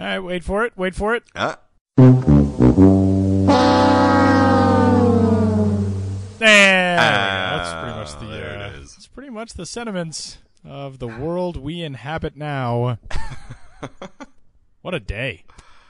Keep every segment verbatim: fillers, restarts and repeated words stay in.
All right, wait for it. Wait for it. Uh, There. Ah, That's pretty much the. there Uh, it is. It's pretty much the sentiments of the world we inhabit now. What a day!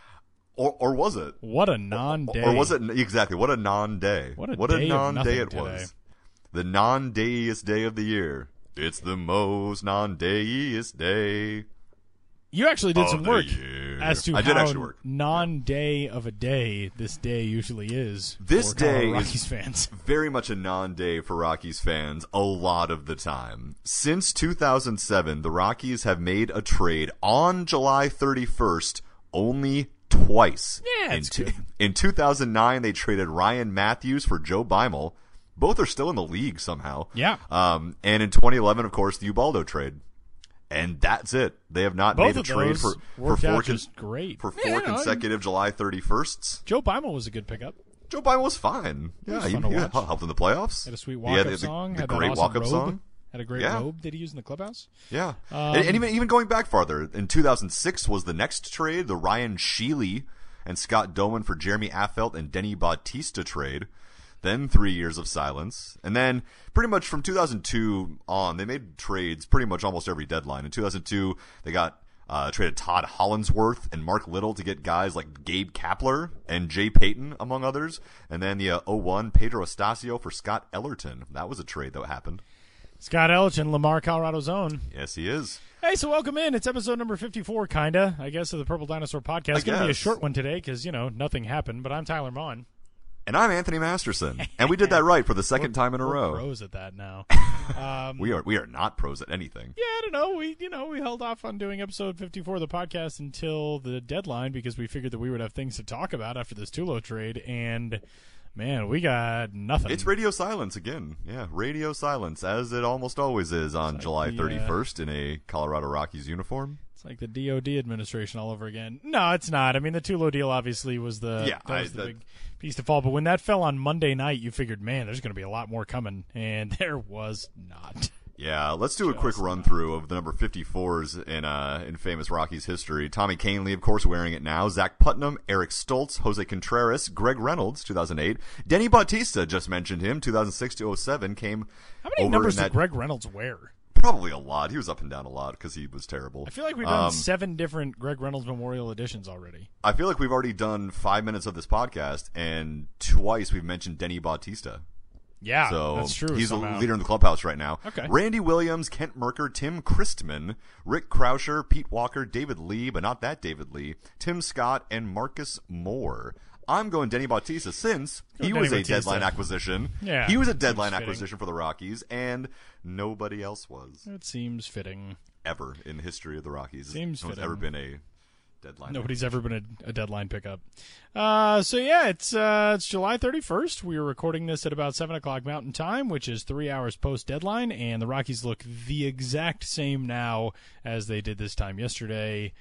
or or was it? What a non-day! Or was it exactly what a non-day? What a what day a of non-day nothing it today. was. The non-dayiest day of the year. It's the most non-dayiest day. You actually did of some the work year. as to I did how actually work. non-day of a day this day usually is. This for Colorado day is- Rockies fans. Very much a non-day for Rockies fans a lot of the time. Since two thousand seven, the Rockies have made a trade on July thirty-first only twice. Yeah, in, it's two- good. in two thousand nine, they traded Ryan Matthews for Joe Beimel. Both are still in the league somehow. Yeah. Um, and in twenty eleven, of course, the Ubaldo trade. And that's it. They have not Both made a of trade those for, for worked four, out con- just great. for Yeah, four no, consecutive July thirty-firsts. Joe Beimel was a good pickup. Joe Beimel was fine. Yeah, was he, fun to he watch. helped in the playoffs. Had a sweet He walk-up had the, song. The had great that awesome walk-up robe. song. Had a great Yeah. robe that he used in the clubhouse. Yeah. Um, and, and even even going back farther, in two thousand six was the next trade, the Ryan Sheely and Scott Doman for Jeremy Affeldt and Denny Bautista trade. Then three years of silence. And then pretty much from two thousand two on, they made trades pretty much almost every deadline. In two thousand two, they got uh, traded Todd Hollinsworth and Mark Little to get guys like Gabe Kapler and Jay Payton, among others. And then the uh, oh one, Pedro Estacio for Scott Ellerton. That was a trade that happened. Scott Elchin, Lamar, Colorado's own. Yes, he is. Hey, so welcome in. It's episode number fifty-four, kinda, I guess, of the Purple Dinosaur podcast. It's going to be a guess. short one today because, you know, nothing happened, but I'm Tyler Maughan. And I'm Anthony Masterson. And we did that right for the second time in a We're row. pros at that now. Um, We are we are not pros at anything. Yeah, I don't know. We you know we held off on doing episode fifty-four of the podcast until the deadline because we figured that we would have things to talk about after this Tulo trade, and man, we got nothing. It's radio silence again. Yeah, radio silence, as it almost always is on like July the, uh, thirty-first in a Colorado Rockies uniform. It's like the D O D administration all over again. No, it's not. I mean, the Tulo deal obviously was the Yeah, that was I- the that- big piece to fall. But when that fell on Monday night, you figured, man, there's going to be a lot more coming, and there was not. Yeah, let's do a quick Just run through of the number fifty-fours in uh in famous Rockies history. Tommy Kahnle, of course, wearing it now. Zach Putnam, Eric Stoltz, Jose Contreras, Greg Reynolds, two thousand eight. Denny Bautista, just mentioned him, two thousand six to oh seven, came How many over numbers in did that, Greg Reynolds wear? Probably a lot. He was up and down a lot because he was terrible. I feel like we've done Um, seven different Greg Reynolds Memorial editions already. I feel like we've already done five minutes of this podcast, and twice we've mentioned Denny Bautista. Yeah, So that's true. he's somehow. a leader in the clubhouse right now. Okay. Randy Williams, Kent Merker, Tim Christman, Rick Krauscher, Pete Walker, David Lee, but not that David Lee, Tim Scott, and Marcus Moore. I'm going Denny Bautista since Go he Denny was a Bautista. deadline acquisition. Yeah, He was a seems deadline fitting. acquisition for the Rockies, and nobody else was It seems fitting. ever in the history of the Rockies. Seems no one's fitting. ever been a deadline. Nobody's ever been a, a deadline pickup. Uh, so yeah, it's uh, it's July thirty-first. We are recording this at about seven o'clock Mountain Time, which is three hours post deadline, and the Rockies look the exact same now as they did this time yesterday.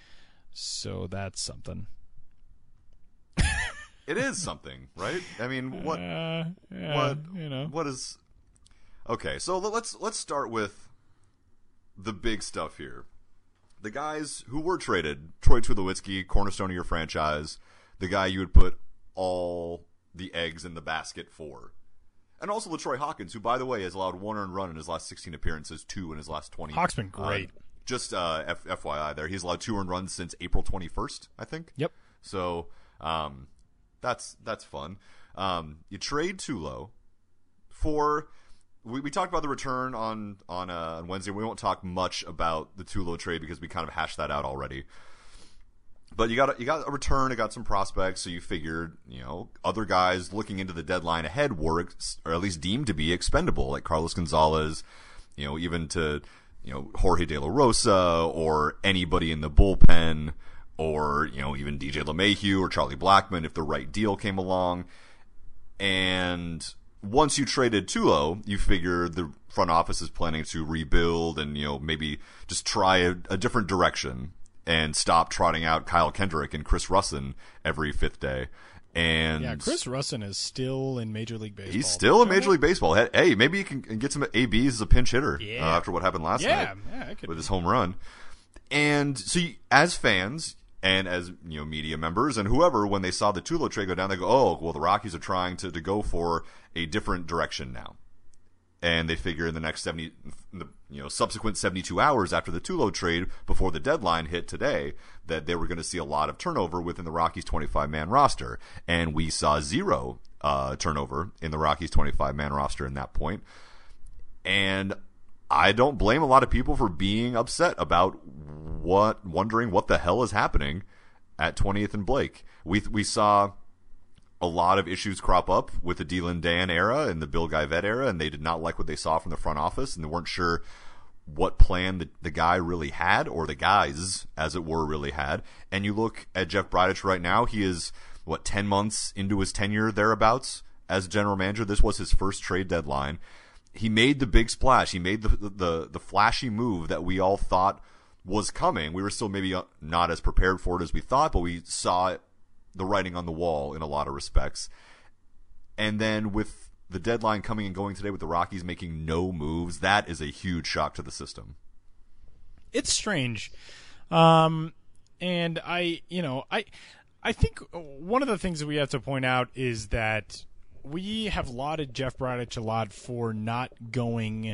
So that's something. It is something, right? I mean, what? Uh, yeah, what? you know? What is? Okay, so let's let's start with the big stuff here. The guys who were traded: Troy Tulowitzki, cornerstone of your franchise, the guy you would put all the eggs in the basket for, and also LaTroy Hawkins, who, by the way, has allowed one earned run in his last sixteen appearances, two in his last twenty. Hawk's been great. Uh, just uh, F- F Y I, there he's allowed two earned runs since April twenty-first, I think. Yep. So um, that's that's fun. Um, you trade Tulo for. We, we talked about the return on on, uh, on Wednesday. We won't talk much about the Tulo trade because we kind of hashed that out already. But you got a, you got a return. You got some prospects, so you figured, you know, other guys looking into the deadline ahead were, ex- or at least deemed to be expendable, like Carlos Gonzalez, you know, even to, you know, Jorge De La Rosa or anybody in the bullpen, or, you know, even D J LeMahieu or Charlie Blackmon if the right deal came along. And once you traded Tulo, you figure the front office is planning to rebuild and, you know, maybe just try a, a different direction and stop trotting out Kyle Kendrick and Chris Russin every fifth day. And Yeah, Chris Russin is still in Major League Baseball. he's still in Major League Baseball. Hey, maybe you can get some A Bs as a pinch hitter Yeah. uh, after what happened last Yeah, night yeah, I could. with his home run. And so you, as fans, And as, you know, media members and whoever, when they saw the Tulo trade go down, they go, oh, well, the Rockies are trying to, to go for a different direction now. And they figure in the next seventy, the, you know, subsequent seventy-two hours after the Tulo trade, before the deadline hit today, that they were going to see a lot of turnover within the Rockies' twenty-five man roster. And we saw zero uh, turnover in the Rockies' twenty-five man roster in that point. And I don't blame a lot of people for being upset about what, wondering what the hell is happening at twentieth and Blake. We we saw a lot of issues crop up with the Dylan Dan era and the Bill Guyvet era, and they did not like what they saw from the front office, and they weren't sure what plan the, the guy really had, or the guys, as it were, really had. And you look at Jeff Bridich right now, he is, what, ten months into his tenure thereabouts as general manager. This was his first trade deadline. He made the big splash. He made the, the, the flashy move that we all thought was coming. We were still maybe not as prepared for it as we thought, but we saw it, the writing on the wall in a lot of respects. And then with the deadline coming and going today with the Rockies making no moves, that is a huge shock to the system. It's strange. Um, and I, you know, I, I think one of the things that we have to point out is that we have lauded Jeff Bridich a lot for not going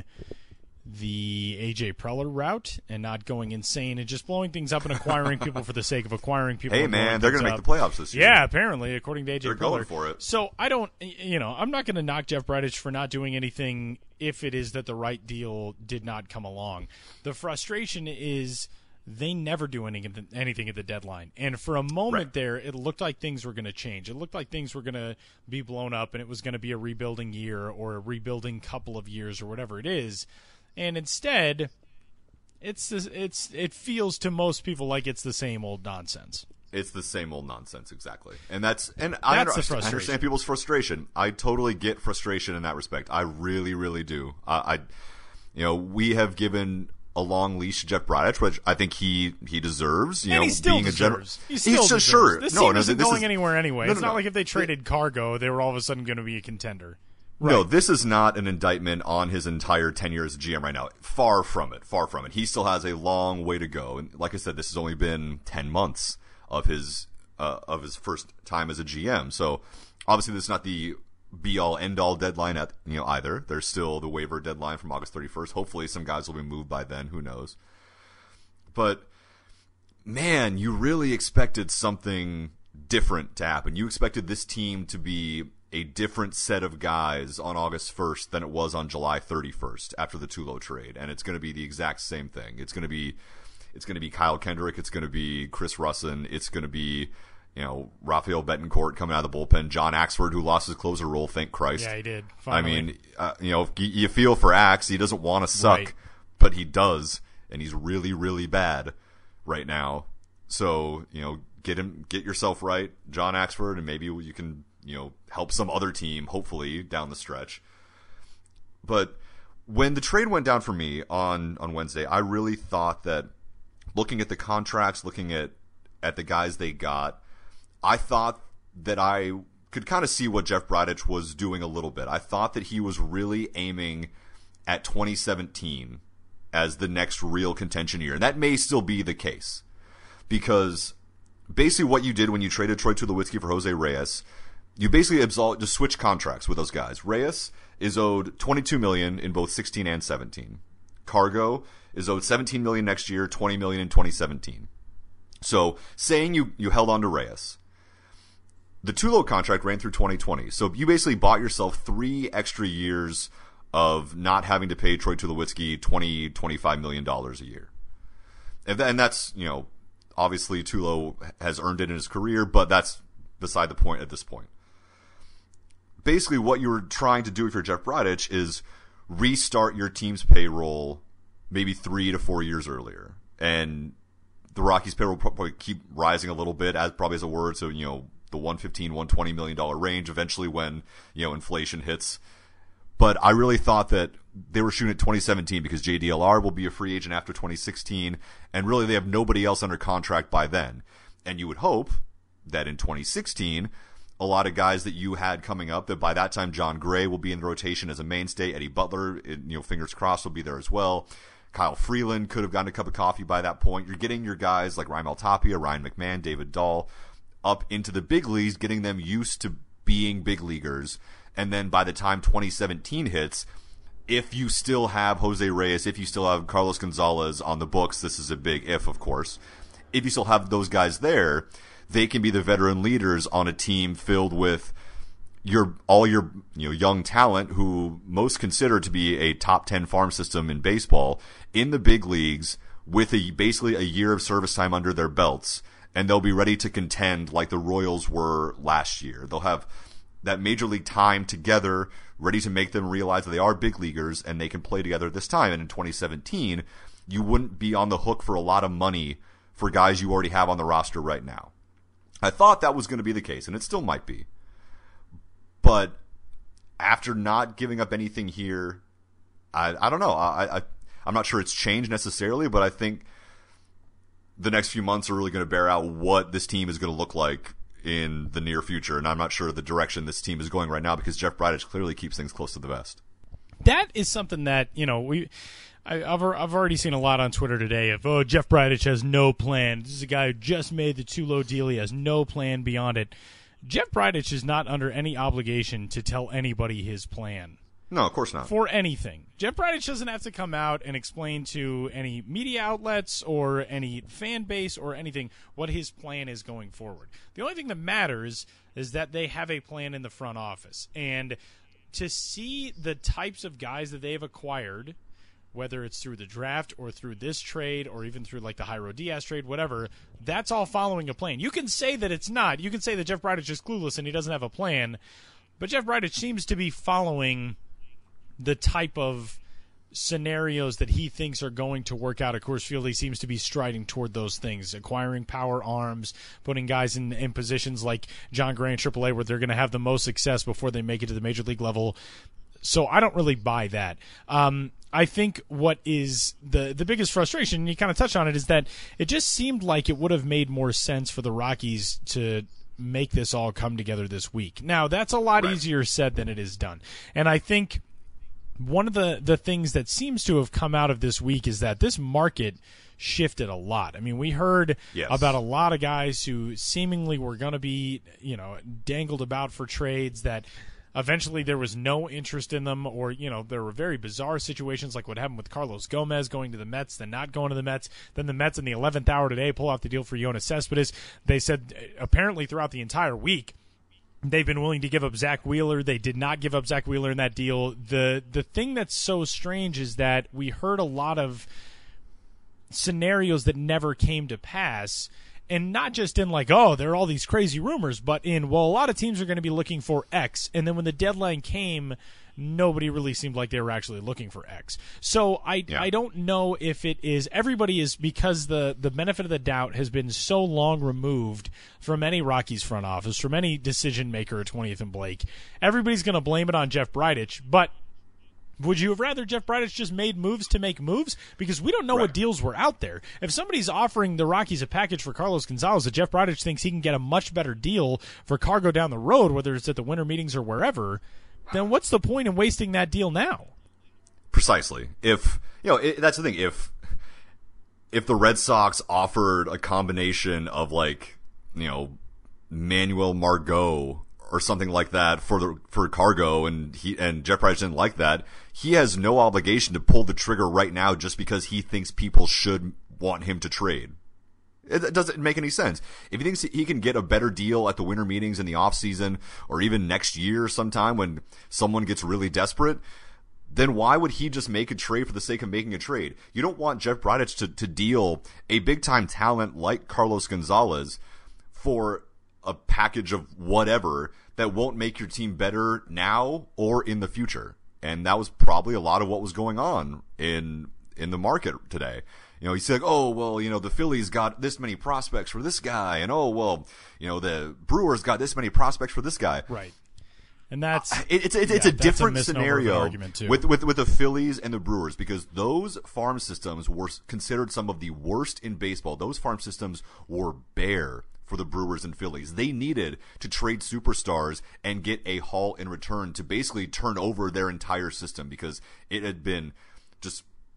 the A J Preller route and not going insane and just blowing things up and acquiring people for the sake of acquiring people. Hey, man, they're going to make the playoffs this year. Yeah, apparently, according to A J they're Preller. They're going for it. So I don't, you know, I'm not going to knock Jeff Bridich for not doing anything if it is that the right deal did not come along. The frustration is they never do anything, anything at the deadline. And for a moment right. there, it looked like things were going to change. It looked like things were going to be blown up and it was going to be a rebuilding year or a rebuilding couple of years or whatever it is. And instead, it's it's it feels to most people like it's the same old nonsense. It's the same old nonsense, exactly. And that's and that's I, under, I understand people's frustration. I totally get frustration in that respect. I really, really do. Uh, I, you know, we have given a long leash to Jeff Bridich, which I think he he deserves. You and know, he still being deserves. a general, he still he's deserves. Just, sure. This no, team no, isn't this going is, anywhere anyway. No, it's no, not no. like if they traded Cargo, they were all of a sudden going to be a contender. Right. No, this is not an indictment on his entire tenure as a G M right now. Far from it. Far from it. He still has a long way to go. And like I said, this has only been ten months of his uh, of his first time as a G M. So obviously, this is not the be-all, end-all deadline at you know either. There's still the waiver deadline from August thirty-first. Hopefully, some guys will be moved by then. Who knows? But man, you really expected something different to happen. You expected this team to be a different set of guys on August first than it was on July thirty-first after the Tulo trade, and it's going to be the exact same thing. It's going to be, it's going to be Kyle Kendrick, it's going to be Chris Russin, it's going to be, you know, Rafael Betancourt coming out of the bullpen, John Axford who lost his closer role, thank Christ. Yeah, he did. Finally. I mean, uh, you know, you, you feel for Axe. He doesn't want to suck, right. but he does, and he's really, really bad right now. So you know, get him, get yourself right, John Axford, and maybe you can. You know, help some other team, hopefully, down the stretch. But when the trade went down for me on, on Wednesday, I really thought that looking at the contracts, looking at, at the guys they got, I thought that I could kind of see what Jeff Bridich was doing a little bit. I thought that he was really aiming at twenty seventeen as the next real contention year. And that may still be the case. Because basically what you did when you traded Troy Tulowitzki for Jose Reyes, you basically absolve, just switch contracts with those guys. Reyes is owed twenty-two million dollars in both sixteen and seventeen. Cargo is owed seventeen million dollars next year, twenty million dollars in twenty seventeen. So, saying you, you held on to Reyes, the Tulo contract ran through twenty twenty. So you basically bought yourself three extra years of not having to pay Troy Tulowitzki twenty, twenty-five million dollars a year. And, and that's, you know, obviously Tulo has earned it in his career, but that's beside the point at this point. Basically, what you were trying to do for Jeff Bridich is restart your team's payroll maybe three to four years earlier. And the Rockies' payroll will probably keep rising a little bit, as probably as a word. So, you know, the one fifteen, one twenty million dollars range eventually when, you know, inflation hits. But I really thought that they were shooting at twenty seventeen because J D L R will be a free agent after twenty sixteen. And really, they have nobody else under contract by then. And you would hope that in twenty sixteen, a lot of guys that you had coming up, that by that time John Gray will be in the rotation as a mainstay. Eddie Butler, you know, fingers crossed, will be there as well. Kyle Freeland could have gotten a cup of coffee by that point. You're getting your guys like Raimel Tapia, Ryan McMahon, David Dahl up into the big leagues, getting them used to being big leaguers. And then by the time twenty seventeen hits, if you still have Jose Reyes, if you still have Carlos Gonzalez on the books, this is a big if, of course. If you still have those guys there, they can be the veteran leaders on a team filled with your all your you know young talent who most consider to be a top ten farm system in baseball in the big leagues with a basically a year of service time under their belts, and they'll be ready to contend like the Royals were last year. They'll have that major league time together, ready to make them realize that they are big leaguers and they can play together this time. And in twenty seventeen, you wouldn't be on the hook for a lot of money for guys you already have on the roster right now. I thought that was going to be the case, and it still might be. But after not giving up anything here, I I don't know. I, I I'm not sure it's changed necessarily, but I think the next few months are really going to bear out what this team is going to look like in the near future, and I'm not sure the direction this team is going right now because Jeff Bridich clearly keeps things close to the vest. That is something that, you know, we I, I've I've already seen a lot on Twitter today of, oh, Jeff Bridich has no plan. This is a guy who just made the Tulo deal. He has no plan beyond it. Jeff Bridich is not under any obligation to tell anybody his plan. No, of course not. For anything. Jeff Bridich doesn't have to come out and explain to any media outlets or any fan base or anything what his plan is going forward. The only thing that matters is that they have a plan in the front office. And to see the types of guys that they've acquired, whether it's through the draft or through this trade or even through like the Jairo Diaz trade, whatever, that's all following a plan. You can say that it's not. You can say that Jeff Bridich is clueless and he doesn't have a plan. But Jeff Bridich seems to be following the type of scenarios that he thinks are going to work out at Coors Field. He seems to be striding toward those things, acquiring power arms, putting guys in, in positions like John Gray in triple A where they're going to have the most success before they make it to the major league level. So I don't really buy that. Um, I think what is the, the biggest frustration, and you kind of touched on it, is that it just seemed like it would have made more sense for the Rockies to make this all come together this week. Now, that's a lot Right. easier said than it is done. And I think one of the, the things that seems to have come out of this week is that this market shifted a lot. I mean, we heard Yes. about a lot of guys who seemingly were going to be, you know, dangled about for trades that eventually there was no interest in them, or, you know, there were very bizarre situations like what happened with Carlos Gomez going to the Mets, then not going to the Mets. Then the Mets in the eleventh hour today pull out the deal for Yoenis Cespedes. They said apparently throughout the entire week they've been willing to give up Zach Wheeler. They did not give up Zach Wheeler in that deal. The the thing that's so strange is that we heard a lot of scenarios that never came to pass, and not just in like, oh, there are all these crazy rumors, but in, well, a lot of teams are going to be looking for X, and then when the deadline came, nobody really seemed like they were actually looking for X. So I Yeah. I don't know if it is, everybody is, because the, the benefit of the doubt has been so long removed from any Rockies front office, from any decision maker at twentieth and Blake, everybody's going to blame it on Jeff Bridich, but would you have rather Jeff Bridich just made moves to make moves? Because we don't know Right. what deals were out there. If somebody's offering the Rockies a package for Carlos Gonzalez that Jeff Bridich thinks he can get a much better deal for Cargo down the road, whether it's at the winter meetings or wherever, then what's the point in wasting that deal now? Precisely. If you know, it, that's the thing. If if the Red Sox offered a combination of like, you know, Manuel Margot or something like that for the for Cargo, and he and Jeff Bridich didn't like that, he has no obligation to pull the trigger right now just because he thinks people should want him to trade. It, it doesn't make any sense. If he thinks he can get a better deal at the winter meetings in the off season, or even next year sometime when someone gets really desperate, then why would he just make a trade for the sake of making a trade? You don't want Jeff Bridich to, to deal a big-time talent like Carlos Gonzalez for a package of whatever that won't make your team better now or in the future. And that was probably a lot of what was going on in in the market today. You know, he said, oh, well, you know, the Phillies got this many prospects for this guy, and oh, well, you know, the Brewers got this many prospects for this guy. Right. And that's It, it's it's, yeah, it's a that's different a misnomer of an scenario argument too. with with with the Phillies and the Brewers, because those farm systems were considered some of the worst in baseball. Those farm systems were bare for the Brewers and Phillies. They needed to trade superstars and get a haul in return to basically turn over their entire system, because it had been just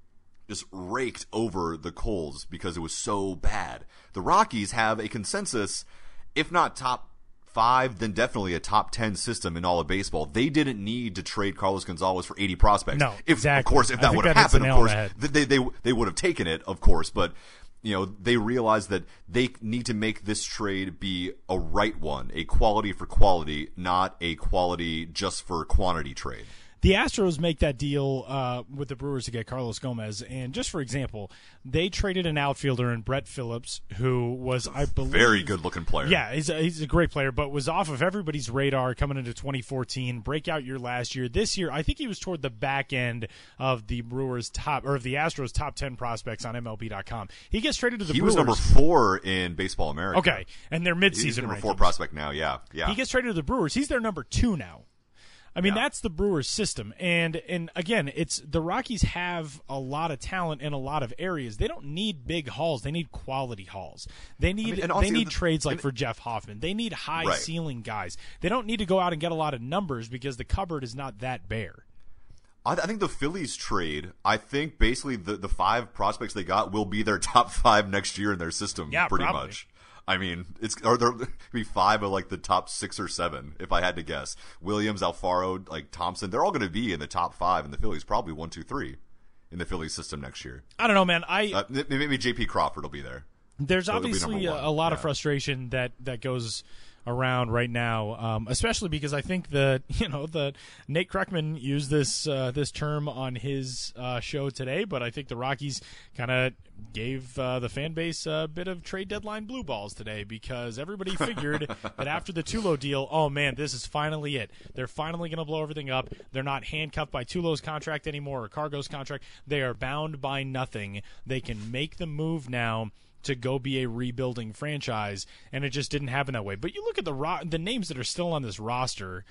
just raked over the coals because it was so bad. The Rockies have a consensus, if not top five, then definitely a top ten system in all of baseball. They didn't need to trade Carlos Gonzalez for eighty prospects. No, if, exactly. Of course, if I that think would have that hits the happened, of nail on course, the head. they, they, they would have taken it, of course. But, you know, they realized that they need to make this trade be a right one, a quality for quality, not a quality just for quantity trade. The Astros make that deal uh, with the Brewers to get Carlos Gomez, and just for example, they traded an outfielder in Brett Phillips, who was, I believe, very good-looking player. Yeah, he's a, he's a great player, but was off of everybody's radar coming into twenty fourteen, breakout year last year. This year, I think he was toward the back end of the Brewers' top or of the Astros' top ten prospects on M L B dot com. He gets traded to the he Brewers. was number four in Baseball America. Okay, and they're midseason He's number rankings. four prospect now. Yeah, yeah. He gets traded to the Brewers. He's their number two now. I mean, Yeah. that's the Brewers system. And and again, it's the Rockies have a lot of talent in a lot of areas. They don't need big hauls. They need quality hauls. They need mean, and they honestly, need the- trades like and- for Jeff Hoffman. They need high Right. ceiling guys. They don't need to go out and get a lot of numbers because the cupboard is not that bare. I, I think the Phillies trade, I think basically the, the five prospects they got will be their top five next year in their system, Yeah, pretty probably. much. I mean, it's or there be five of like the top six or seven, if I had to guess. Williams, Alfaro, like Thompson, they're all going to be in the top five in the Phillies, probably one, two, three in the Phillies system next year. I don't know, man. I Uh, maybe J P Crawford will be there. There's So it'll be obviously number a, one, a lot of yeah. frustration that, that goes around right now, um, especially because I think that you know the Nate Kreckman used this uh, this term on his uh, show today, but I think the Rockies kind of gave uh, the fan base a bit of trade deadline blue balls today because everybody figured that after the Tulo deal, oh man, this is finally it. They're finally going to blow everything up. They're not handcuffed by Tulo's contract anymore or Cargo's contract. They are bound by nothing. They can make the move now to go be a rebuilding franchise, and it just didn't happen that way. But you look at the ro- the names that are still on this roster,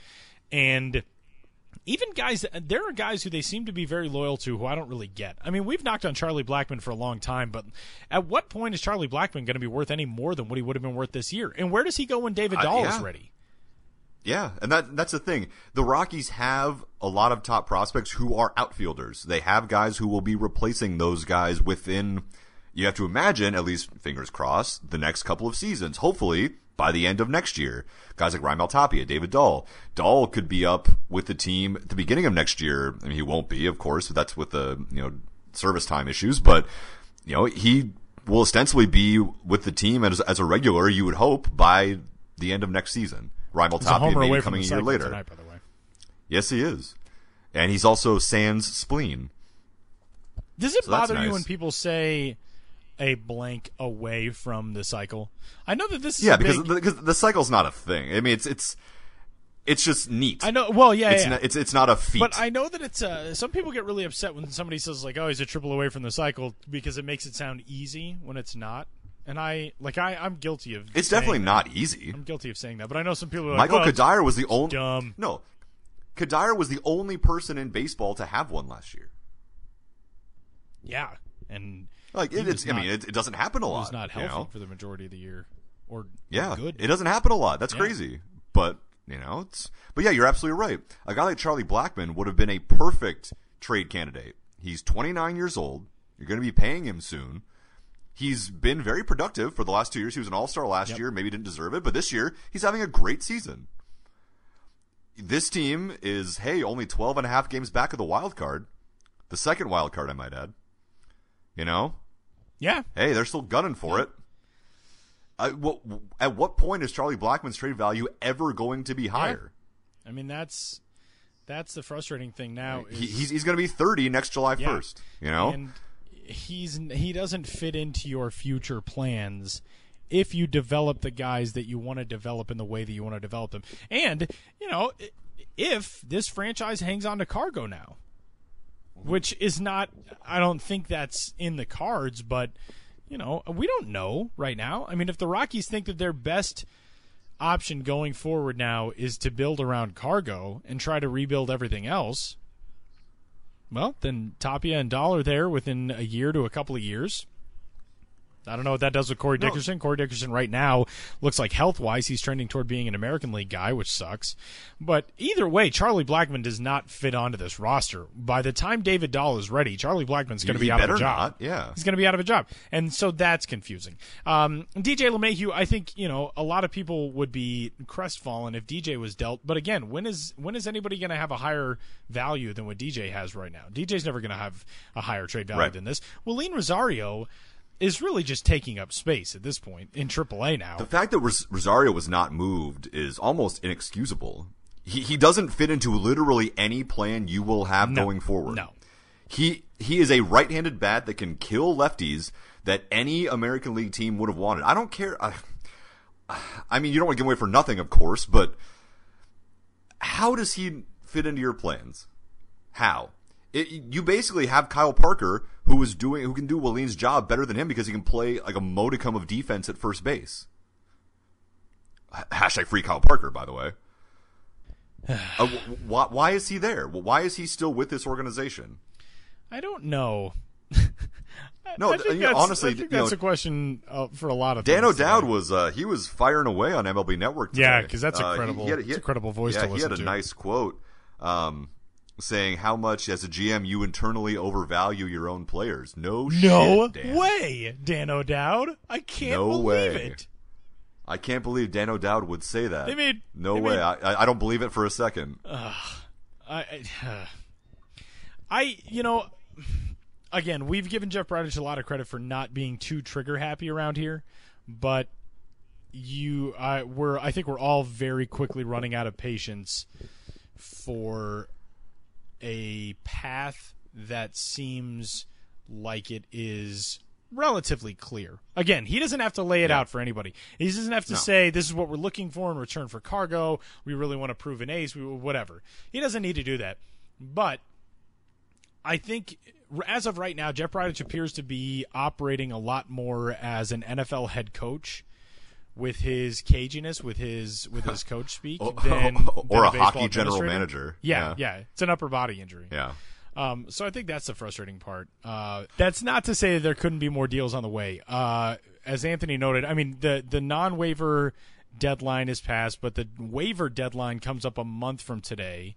and even guys, there are guys who they seem to be very loyal to who I don't really get. I mean, we've knocked on Charlie Blackmon for a long time, but at what point is Charlie Blackmon going to be worth any more than what he would have been worth this year? And where does he go when David Uh, Dahl yeah. is ready? Yeah, and that that's the thing. The Rockies have a lot of top prospects who are outfielders. They have guys who will be replacing those guys within, you have to imagine, at least fingers crossed, the next couple of seasons. Hopefully, by the end of next year. Guys like Ryan Maltapia, David Dahl. Dahl could be up with the team at the beginning of next year. I mean, he won't be, of course. That's with the, you know, service time issues. But, you know, he will ostensibly be with the team as, as a regular, you would hope, by the end of next season. Ryan He's a homer Maltapia away maybe from coming the a year cycle later. tonight, by the way. Yes, he is. And he's also sans spleen. Does it So that's bother you nice. when people say a blank away from the cycle? I know that this is Yeah, a because big, the, because the cycle's not a thing. I mean, it's it's it's just neat. I know. Well, yeah, It's yeah. not, it's it's not a feat. But I know that it's uh, some people get really upset when somebody says like, "Oh, he's a triple away from the cycle," because it makes it sound easy when it's not. And I like I I'm guilty of. it's saying definitely that. not easy. I'm guilty of saying that, but I know some people are like, Michael well, Kadire was the only dumb. no. Kadire was the only person in baseball to have one last year. Yeah, and Like he it, it's, was I not- mean, it, it doesn't happen a he lot. was not you healthy know? for the majority of the year, or Yeah, good. it doesn't happen a lot. That's Yeah. crazy. But you know, it's but yeah, you're absolutely right. A guy like Charlie Blackmon would have been a perfect trade candidate. He's twenty-nine years old. You're going to be paying him soon. He's been very productive for the last two years. He was an all-star last Yep. year. Maybe didn't deserve it, but this year he's having a great season. This team is, hey, only twelve and a half games back of the wild card. The second wild card, I might add. You know? Yeah, Hey, they're still gunning for it. I, what, at what point is Charlie Blackmon's trade value ever going to be higher? I mean that's that's the frustrating thing now. Is, He, he's he's going to be thirty next July Yeah. first. You know? and he's he doesn't fit into your future plans if you develop the guys that you want to develop in the way that you want to develop them. And you know, if this franchise hangs on to Cargo now, which is not, I don't think that's in the cards, but you know, we don't know right now. I mean, if the Rockies think that their best option going forward now is to build around Cargo and try to rebuild everything else, well, then Tapia and Dahl are there within a year to a couple of years. I don't know what that does with Corey Dickerson. No. Corey Dickerson right now looks like health-wise he's trending toward being an American League guy, which sucks. But either way, Charlie Blackmon does not fit onto this roster. By the time David Dahl is ready, Charlie Blackmon's going to be out of a job. Not. Yeah. He's going to be out of a job. And so that's confusing. Um, D J LeMahieu, I think, you know, a lot of people would be crestfallen if D J was dealt. But again, when is when is anybody going to have a higher value than what D J has right now? D J's never going to have a higher trade value right. than this. Willeen Rosario is really just taking up space at this point in triple A now. The fact that Ros- Rosario was not moved is almost inexcusable. He he doesn't fit into literally any plan you will have no, going forward. No. He he is a right-handed bat that can kill lefties that any American League team would have wanted. I don't care. I, I mean, you don't want to give away for nothing, of course, but how does he fit into your plans? How? It, you basically have Kyle Parker, who is doing, who can do Willeen's job better than him because he can play like a modicum of defense at first base. Hashtag free Kyle Parker, by the way. uh, why, why is he there? Why is he still with this organization? I don't know. No, I think you know, that's, honestly, I think you that's know, a question uh, for a lot of Dan things O'Dowd today. was uh, he was firing away on M L B Network today. Yeah, because that's a uh, credible, he, he had, he had, it's a credible voice yeah, to listen to. he had a nice quote um, saying how much, as a G M, you internally overvalue your own players. No, no shit, Dan. way, Dan O'Dowd. I can't no believe way. it. I can't believe Dan O'Dowd would say that. They made no they way. Made, I I don't believe it for a second. Uh, I, I, uh, I, you know. Again, we've given Jeff Bridich a lot of credit for not being too trigger happy around here, but you, I, we're, I think we're all very quickly running out of patience for a path that seems like it is relatively clear. Again, he doesn't have to lay it yeah. out for anybody. He doesn't have to no. say, this is what we're looking for in return for cargo. We really want to prove an ace, whatever. He doesn't need to do that. But I think as of right now, Jeff Bridich appears to be operating a lot more as an N F L head coach with his caginess, with his with his coach speak, or, than, or than a, a hockey general manager. Yeah, yeah, yeah, it's an upper body injury. Yeah. Um, so I think that's the frustrating part. Uh, that's not to say that there couldn't be more deals on the way. Uh, as Anthony noted, I mean, the the non-waiver deadline is passed, but the waiver deadline comes up a month from today.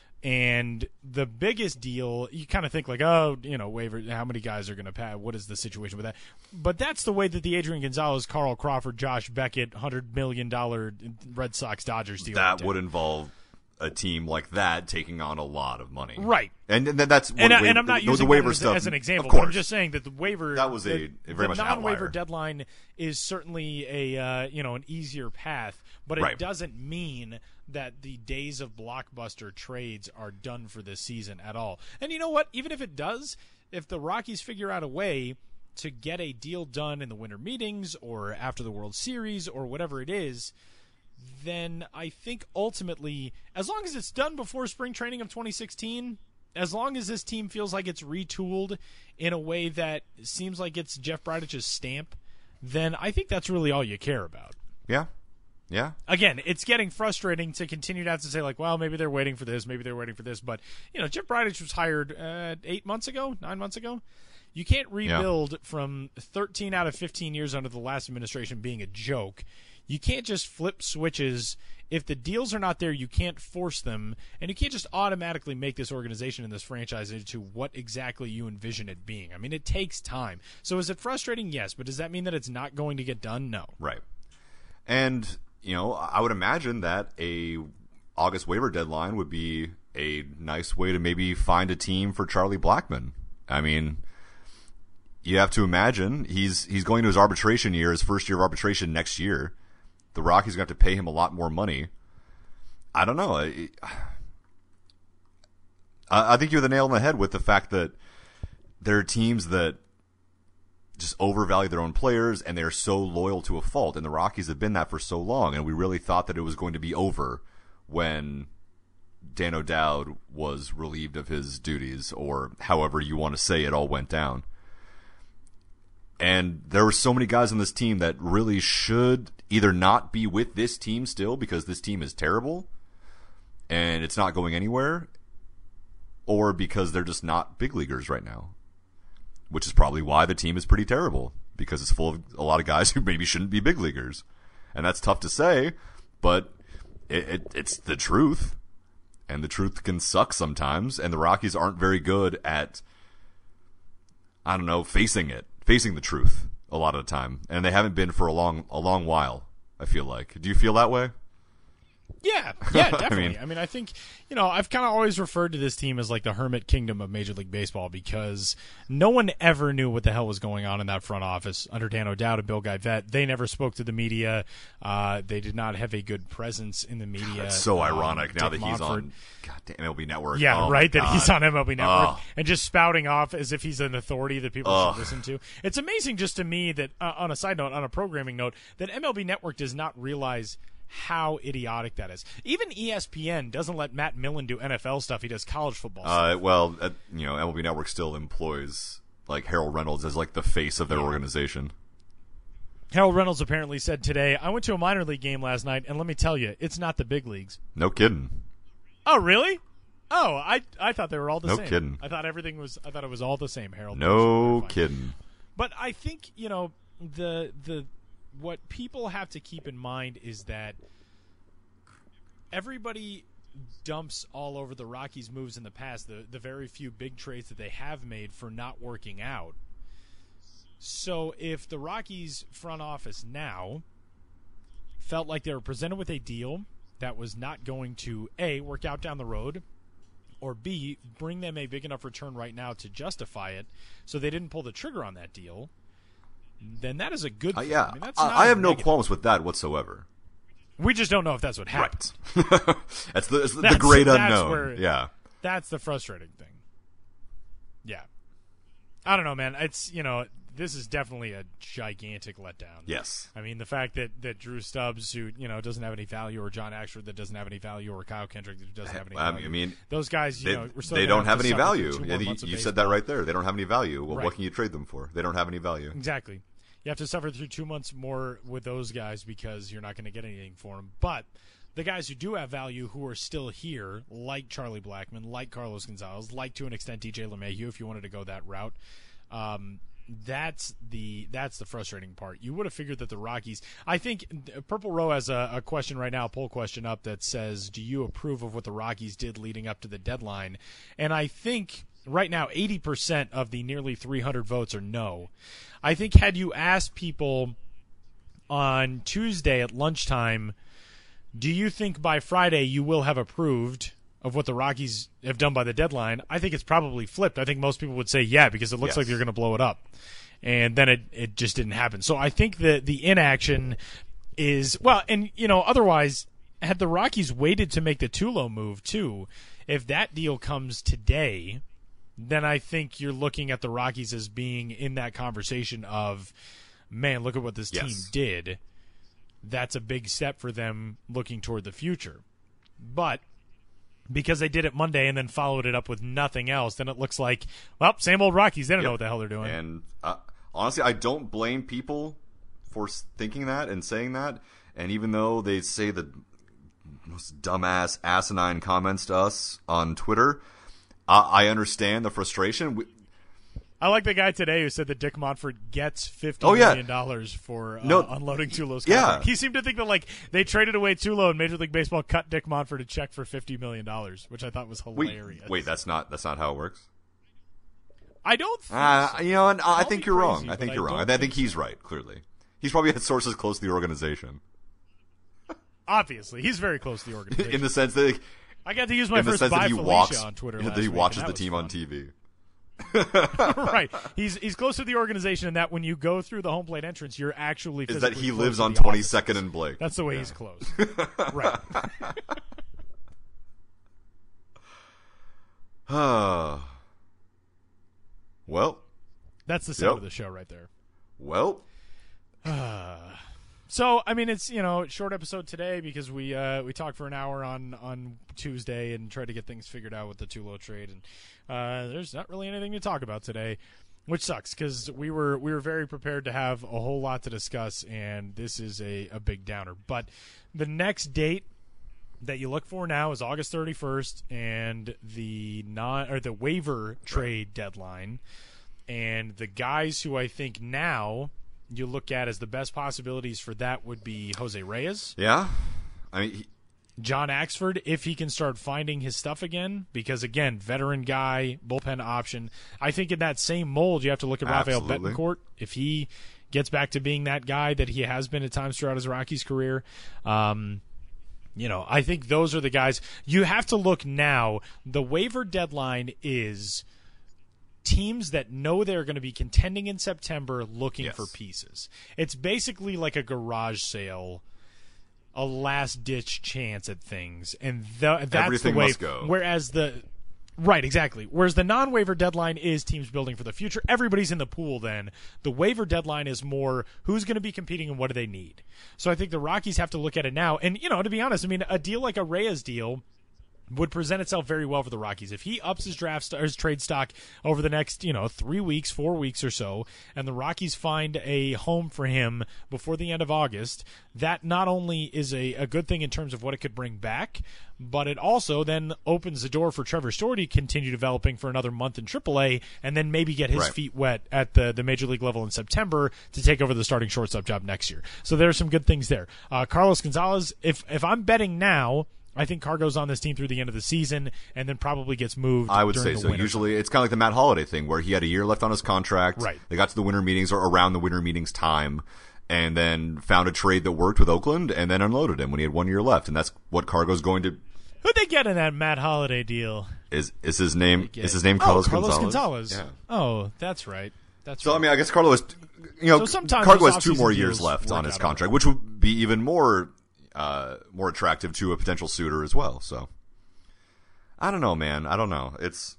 And the biggest deal, you kind of think like, oh, you know, waiver, how many guys are going to pass? What is the situation with that? But that's the way that the Adrian Gonzalez, Carl Crawford, Josh Beckett, one hundred million dollars Red Sox-Dodgers deal. That would involve a team like that taking on a lot of money. Right. And, and that's what and, waiver, and I'm not the, using the waiver that as, stuff, as an example, of course. but I'm just saying that the waiver that was a, the, a very the much non-waiver outlier. deadline is certainly a uh, you know an easier path, but it right. doesn't mean that the days of blockbuster trades are done for this season at all. And you know what? Even if it does, if the Rockies figure out a way to get a deal done in the winter meetings or after the World Series or whatever it is, then I think ultimately, as long as it's done before spring training of twenty sixteen, as long as this team feels like it's retooled in a way that seems like it's Jeff Bridich's stamp, then I think that's really all you care about. Yeah. Yeah. Again, it's getting frustrating to continue to have to say, like, well, maybe they're waiting for this, maybe they're waiting for this. But, you know, Jeff Bridich was hired uh, eight months ago, nine months ago. You can't rebuild yeah. from thirteen out of fifteen years under the last administration being a joke. You can't just flip switches. If the deals are not there, you can't force them. And you can't just automatically make this organization and this franchise into what exactly you envision it being. I mean, it takes time. So is it frustrating? Yes. But does that mean that it's not going to get done? No. Right. And, you know, I would imagine that a August waiver deadline would be a nice way to maybe find a team for Charlie Blackmon. I mean, you have to imagine he's he's going to his arbitration year, his first year of arbitration next year. The Rockies are going to have to pay him a lot more money. I don't know. I, I think you're the nail on the head with the fact that there are teams that just overvalue their own players, and they're so loyal to a fault. And the Rockies have been that for so long, and we really thought that it was going to be over when Dan O'Dowd was relieved of his duties, or however you want to say it all went down. And there were so many guys on this team that really should either not be with this team still because this team is terrible and it's not going anywhere, or because they're just not big leaguers right now, which is probably why the team is pretty terrible, because it's full of a lot of guys who maybe shouldn't be big leaguers. And that's tough to say, but it, it, it's the truth. And the truth can suck sometimes, and the Rockies aren't very good at, I don't know, facing it, facing the truth a lot of the time. And they haven't been for a long a long while, I feel like. Do you feel that way? Yeah, yeah, definitely. I I mean, mean- I mean, I think, you know, I've kind of always referred to this team as like the hermit kingdom of Major League Baseball because no one ever knew what the hell was going on in that front office under Dan O'Dowd and Bill Geivett. They never spoke to the media. Uh, they did not have a good presence in the media. It's so Um, ironic now Dick that he's Monfort- on goddamn M L B Network. Yeah, Oh my right. That God. he's on M L B Network Oh. and just spouting off as if he's an authority that people Ugh. should listen to. It's amazing just to me that, uh, on a side note, on a programming note, that M L B Network does not realize how idiotic that is. Even E S P N doesn't let Matt Millen do N F L stuff. He does college football stuff. Uh, well, uh, you know, M L B Network still employs like Harold Reynolds as like the face of their Yeah. organization. Harold Reynolds apparently said today, I went to a minor league game last night, and let me tell you, it's not the big leagues. No kidding. Oh, really? Oh, I I thought they were all the No same. kidding. I thought everything was. I thought it was all the same. Harold. No Fine. kidding. But I think, you know, the the what people have to keep in mind is that everybody dumps all over the Rockies' moves in the past, the the very few big trades that they have made for not working out. So if the Rockies front office now felt like they were presented with a deal that was not going to A, work out down the road, or B, bring them a big enough return right now to justify it, so they didn't pull the trigger on that deal, then that is a good Uh, thing. yeah, I, mean, that's I, not I a have no negative. qualms with that whatsoever. We just don't know if that's what happened. Right. that's the, it's the That's- great that's unknown. where- Yeah. That's the frustrating thing. Yeah. I don't know, man. It's, you know, this is definitely a gigantic letdown. Yes. I mean, the fact that, that Drew Stubbs, who, you know, doesn't have any value, or John Ashford that doesn't have any value, or Kyle Kendrick that doesn't have any I value. mean, those guys, you They, know, we're still they gonna don't have to any suffer through value. two more Yeah, you months of you said that baseball. right there. They don't have any value. Well, Right. what can you trade them for? They don't have any value. Exactly. You have to suffer through two months more with those guys because you're not going to get anything for them. But the guys who do have value, who are still here, like Charlie Blackmon, like Carlos Gonzalez, like to an extent D J LeMahieu, if you wanted to go that route, um, that's the that's the frustrating part. You would have figured that the Rockies. I think Purple Row has a, a question right now, a poll question up that says, "Do you approve of what the Rockies did leading up to the deadline?" And I think right now, eighty percent of the nearly three hundred votes are no. I think had you asked people on Tuesday at lunchtime, do you think by Friday you will have approved of what the Rockies have done by the deadline? I think it's probably flipped. I think most people would say yeah, because it looks Yes. like you're going to blow it up. And then it, it just didn't happen. So I think that the inaction is, well, and, you know, otherwise, had the Rockies waited to make the Tulo move, too, if that deal comes today, then I think you're looking at the Rockies as being in that conversation of, man, look at what this team Yes. did. That's a big step for them looking toward the future. But because they did it Monday and then followed it up with nothing else, then it looks like, well, same old Rockies. They don't know Yep. what the hell they're doing. And uh, honestly, I don't blame people for s- thinking that and saying that. And even though they say the most dumbass, asinine comments to us on Twitter, uh, I understand the frustration. We, I like the guy today who said that Dick Monfort gets fifty Oh, yeah. million dollars for uh, No. unloading Tulo's Yeah. contract. He seemed to think that like they traded away Tulo and Major League Baseball cut Dick Monfort a check for fifty million dollars, which I thought was wait, hilarious. wait, that's not that's not how it works. I don't think Uh, so. you know, and I I'll think be you're crazy, wrong. I but think I you're wrong. don't I think think he's right. Clearly, he's probably had sources close to the organization Obviously, he's very close to the organization. in the sense that I got to use my in the first sense that bye he Felicia walks on Twitter that last he week, watches and the that team was on T V. fun. Right. He's he's close to the organization in that when you go through the home plate entrance, you're actually Is that physically he close lives to on the offices. twenty-second and Blake? That's the way he's close. Right. well, That's the sound Yep. of the show right there. well, So, I mean, it's, you know, short episode today because we uh, we talked for an hour on, on Tuesday and tried to get things figured out with the Tulo trade, and uh, there's not really anything to talk about today, which sucks because we were we were very prepared to have a whole lot to discuss, and this is a, a big downer. But the next date that you look for now is August thirty-first, and the non or the waiver trade deadline, and the guys who I think now you look at as the best possibilities for that would be Jose Reyes. Yeah. I mean, he, John Axford, if he can start finding his stuff again, because, again, veteran guy, bullpen option. I think in that same mold, you have to look at Rafael Absolutely. Betancourt. If he gets back to being that guy that he has been at times throughout his Rockies career, um, you know, I think those are the guys. You have to look now. The waiver deadline is teams that know they're going to be contending in September looking Yes. for pieces. It's basically like a garage sale, a last-ditch chance at things, and th- that's Everything the way. must go. Whereas the right, exactly. Whereas the non-waiver deadline is teams building for the future. Everybody's in the pool. Then the waiver deadline is more who's going to be competing and what do they need. So I think the Rockies have to look at it now. And you know, to be honest, I mean, a deal like a Reyes deal would present itself very well for the Rockies. If he ups his draft st- or his trade stock over the next, you know, three weeks, four weeks or so, and the Rockies find a home for him before the end of August, that not only is a, a good thing in terms of what it could bring back, but it also then opens the door for Trevor Story to continue developing for another month in triple A and then maybe get his Right. feet wet at the, the major league level in September to take over the starting shortstop job next year. So there's some good things there. Uh, Carlos Gonzalez, if if I'm betting now, I think Cargo's on this team through the end of the season and then probably gets moved. I would during say the so. winter. Usually, it's kind of like the Matt Holliday thing, where he had a year left on his contract. Right. They got to the winter meetings or around the winter meetings time, and then found a trade that worked with Oakland, and then unloaded him when he had one year left. And that's what Cargo's going to. Who'd they get in that Matt Holiday deal? Is is his name? Get- Is his name Carlos, oh, Carlos Gonzalez? Gonzalez. Yeah. Oh, that's right. That's So right. I mean, I guess Carlo has, you know, So sometimes Cargo those has two offseason more years deals left work on his out contract, alright. which would be even more, uh, more attractive to a potential suitor as well. So, I don't know, man. I don't know. It's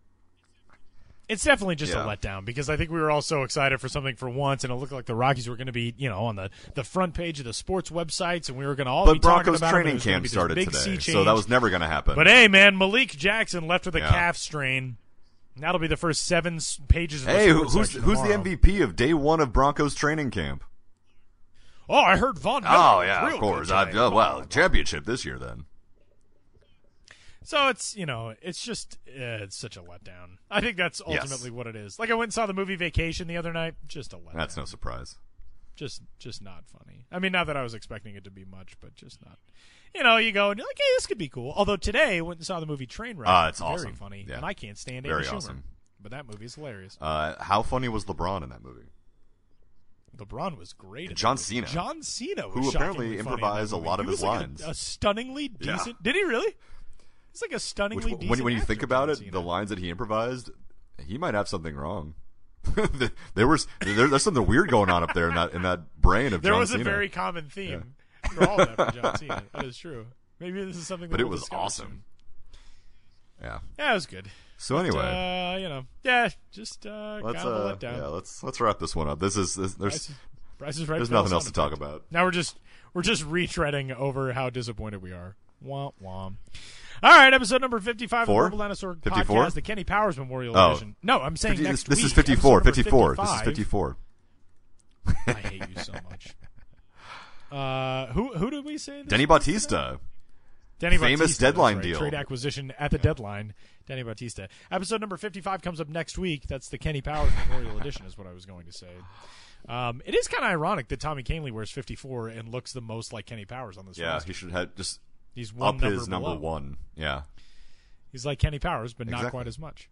It's definitely just Yeah. a letdown because I think we were all so excited for something for once, and it looked like the Rockies were going to be, you know, on the, the front page of the sports websites, and we were going to all be but talking Broncos about them, and it training was gonna camp be this started big today, sea so that change. was never going to happen. But hey, man, Malik Jackson left with a Yeah. calf strain. That'll be the first seven s- pages of the hey, who, sports who's section who's the tomorrow. M V P of day one of Broncos training camp? Oh, I heard Von Miller Oh was yeah, real of course. good I, today. uh, well, championship this year then. So it's, you know, it's just uh, it's such a letdown. I think that's Yes. ultimately what it is. Like I went and saw the movie Vacation the other night, just a letdown. That's no surprise. just just not funny. I mean, not that I was expecting it to be much, but just not. You know, you go and you're like, hey, this could be cool. Although today I went and saw the movie Trainwreck. Ah, it's very awesome. funny, Yeah. and I can't stand Very Amy Schumer. awesome. But that movie is hilarious. Uh, how funny was LeBron in that movie? LeBron was great. in John that movie. Cena. John Cena, was Who apparently shockingly funny in that improvised a movie. lot of He his was like a- lines. A, stunningly Yeah. decent. Did he really? He's like a Which, stunningly when, decent. when you actor, think about John it, Cena. the lines that he improvised, he might have something wrong. there was there, there's something weird going on up there in that in that brain of there John was Cena. a very common theme for all of that for John Cena. That is true. Maybe this is something. That but it we'll was discover awesome. soon. Yeah. Yeah, it was good. So anyway, Uh, you know, yeah, just uh, let's kind of a uh, letdown. yeah, let's let's wrap this one up. This is this, there's Price is, Price is right. there's for nothing the else to sound talk effect. about. Now we're just we're just retreading over how disappointed we are. Womp womp. All right, episode number fifty-five Four? of the Mobile Dinosaur fifty-four? Podcast, the Kenny Powers Memorial Oh. Edition. No, I'm saying fifty, next this, this week. is fifty-four. episode number fifty-four. This is fifty-five. fifty-four. I hate you so much. Uh, who who did we say? This Denny was? Bautista. Denny Famous Bautista, deadline that's right. deal. Trade acquisition at the deadline. Denny Bautista. Episode number fifty-five comes up next week. That's the Kenny Powers Memorial Edition, is what I was going to say. Um, it is kind of ironic that Tommy Kahnle wears fifty-four and looks the most like Kenny Powers on this Yeah, roster. he should have just He's one up number his number below. one. Yeah. He's like Kenny Powers, but not Exactly. quite as much.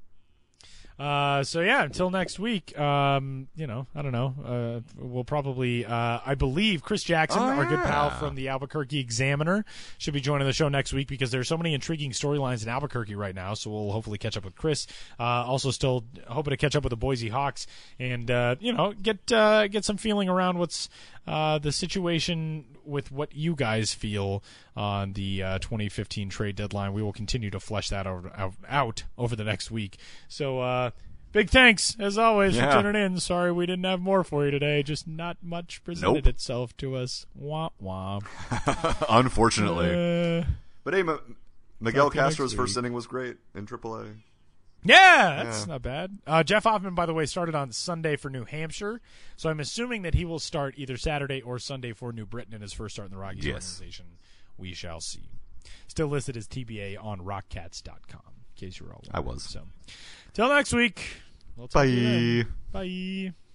Uh, so yeah, until next week, um, you know, I don't know. Uh, we'll probably, uh, I believe Chris Jackson, Oh, our good pal yeah. from the Albuquerque Examiner, should be joining the show next week because there's so many intriguing storylines in Albuquerque right now. So we'll hopefully catch up with Chris. Uh, also still hoping to catch up with the Boise Hawks and, uh, you know, get, uh, get some feeling around what's, uh, the situation with what you guys feel on the uh, twenty fifteen trade deadline. We will continue to flesh that over, out, out over the next week. So, uh, big thanks, as always, Yeah. for tuning in. Sorry we didn't have more for you today. Just not much presented Nope. itself to us. Womp womp. Unfortunately. Uh, But hey, Ma- Miguel Talk to you next Castro's first week. inning was great in triple A. yeah, that's Yeah. not bad. Uh, Jeff Hoffman, by the way, started on Sunday for New Hampshire. So I'm assuming that he will start either Saturday or Sunday for New Britain in his first start in the Rockies Yes. organization. We shall see. Still listed as T B A on rock cats dot com, in case you were all I wondering. was. So, till next week. We'll talk to you then. Bye. Bye.